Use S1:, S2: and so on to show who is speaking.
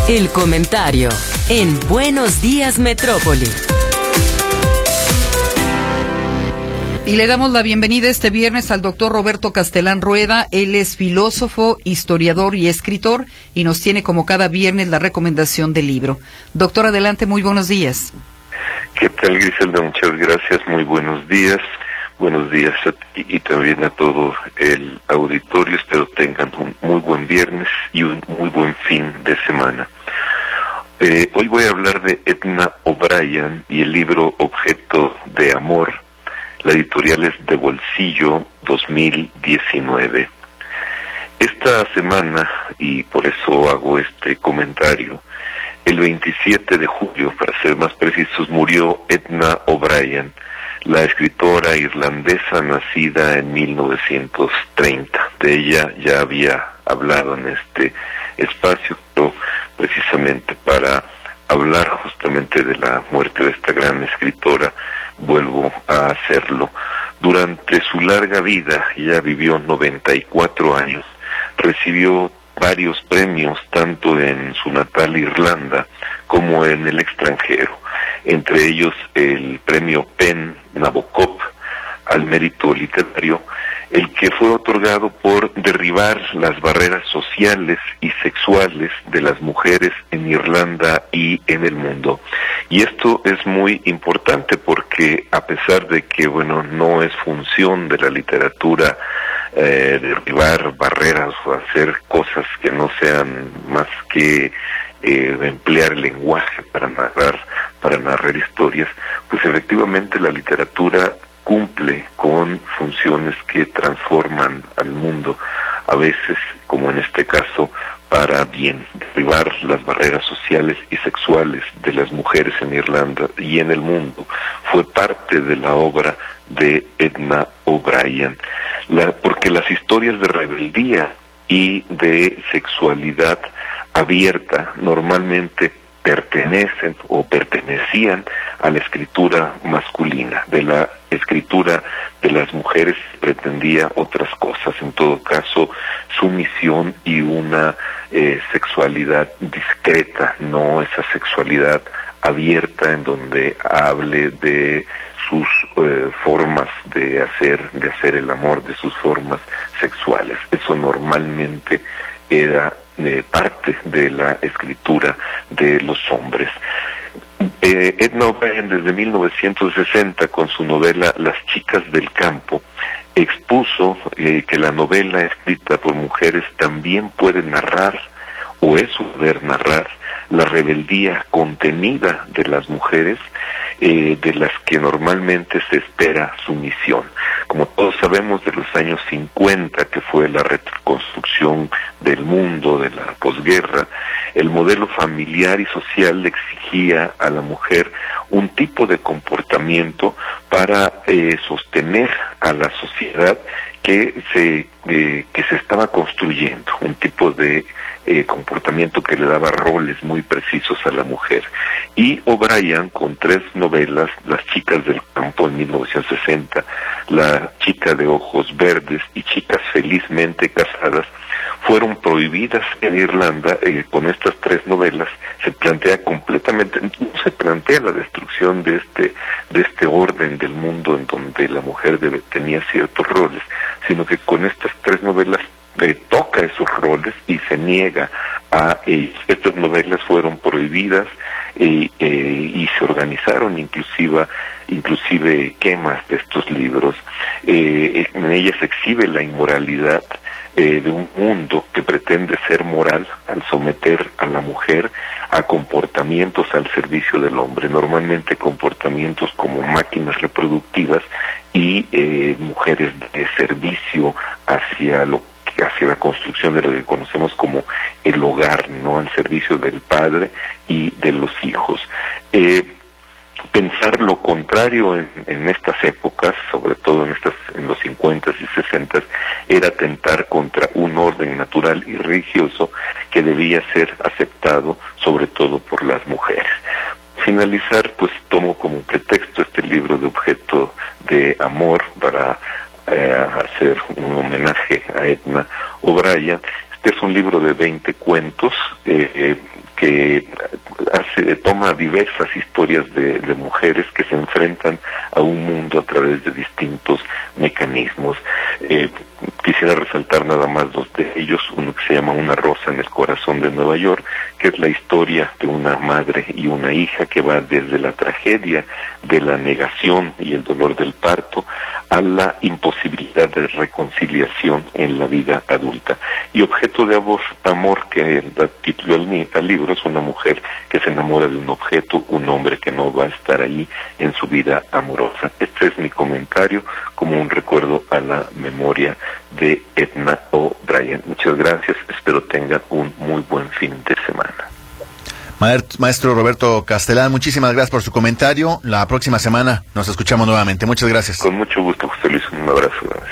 S1: El comentario en Buenos Días Metrópoli.
S2: Y le damos la bienvenida este viernes al doctor Roberto Castelán Rueda. Él es filósofo, historiador y escritor y nos tiene como cada viernes la recomendación del libro. Doctor, adelante, muy buenos días.
S3: ¿Qué tal, Griselda? Muchas gracias, muy buenos días. Buenos días a ti y también a todo el auditorio. Espero tengan un muy buen viernes y un muy buen fin de semana. Hoy voy a hablar de Edna O'Brien y el libro Objeto de Amor. La editorial es De Bolsillo 2019. Esta semana, y por eso hago este comentario, el 27 de julio, para ser más precisos, murió Edna O'Brien, la escritora irlandesa nacida en 1930. De ella ya había hablado en este espacio, pero precisamente para hablar justamente de la muerte de esta gran escritora, vuelvo a hacerlo. Durante su larga vida, ella vivió 94 años, recibió varios premios, tanto en su natal Irlanda como en el extranjero, entre ellos el premio PEN Nabokov al mérito literario, el que fue otorgado por derribar las barreras sociales y sexuales de las mujeres en Irlanda y en el mundo. Y esto es muy importante porque a pesar de que, no es función de la literatura derribar barreras o hacer cosas que no sean más que emplear el lenguaje para narrar historias, pues efectivamente la literatura cumple con funciones que transforman al mundo, a veces, como en este caso, para bien, derribar las barreras sociales y sexuales de las mujeres en Irlanda y en el mundo. Fue parte de la obra de Edna O'Brien, porque las historias de rebeldía y de sexualidad abierta normalmente pertenecían a la escritura masculina. De la escritura de las mujeres pretendía otras cosas, en todo caso sumisión y una sexualidad discreta, no esa sexualidad abierta en donde hable de sus formas de hacer el amor, de sus formas sexuales. Eso normalmente era parte de la escritura de los hombres. Edna O'Brien, desde 1960, con su novela Las chicas del campo, expuso que la novela escrita por mujeres también puede narrar, o es su deber narrar, la rebeldía contenida de las mujeres, de las que normalmente se espera sumisión. Como todos sabemos, de los años 50, que fue la reconstrucción del mundo, de la posguerra, el modelo familiar y social le exigía a la mujer un tipo de comportamiento para sostener a la sociedad que se estaba construyendo, un tipo de comportamiento que le daba roles muy precisos a la mujer. Y O'Brien, con 3 novelas, Las chicas del campo en 1960, La chica de ojos verdes y Chicas felizmente casadas, fueron prohibidas en Irlanda. Con estas 3 novelas se plantea completamente, no se plantea la destrucción de este orden del mundo en donde la mujer tenía ciertos roles, sino que con estas 3 novelas toca esos roles y se niega a ellos. Estas novelas fueron prohibidas y se organizaron inclusive quemas de estos libros. En ellas se exhibe la inmoralidad de un mundo que pretende ser moral al someter a la mujer a comportamientos al servicio del hombre, normalmente comportamientos como máquinas reproductivas y mujeres de servicio hacia la construcción de lo que conocemos como el hogar, ¿no? Al servicio del padre y de los hijos. Pensar lo contrario en estas épocas, sobre todo en los 50s y 60s, era atentar contra un orden natural y religioso que debía ser aceptado sobre todo por las mujeres. Finalizar, pues tomo como pretexto este libro de Objeto de Amor para hacer un homenaje a Edna O'Brien. Este es un libro de 20 cuentos que toma diversas historias de mujeres que se enfrentan a un mundo a través de distintos mecanismos. Quisiera resaltar nada más dos de ellos, uno que se llama Una rosa en el corazón de Nueva York, que es la historia de una madre y una hija que va desde la tragedia de la negación y el dolor del parto a la imposibilidad de reconciliación en la vida adulta. Y Objeto de amor, que da título al libro, es una mujer que se enamora de un objeto, un hombre que no va a estar ahí en su vida amorosa. Este es mi comentario como un recuerdo a la memoria de Edna O'Brien. Muchas gracias, espero tengan un muy buen fin de semana.
S4: Maestro Roberto Castelán, muchísimas gracias por su comentario. La próxima semana nos escuchamos nuevamente. Muchas gracias.
S3: Con mucho gusto, José Luis. Un abrazo.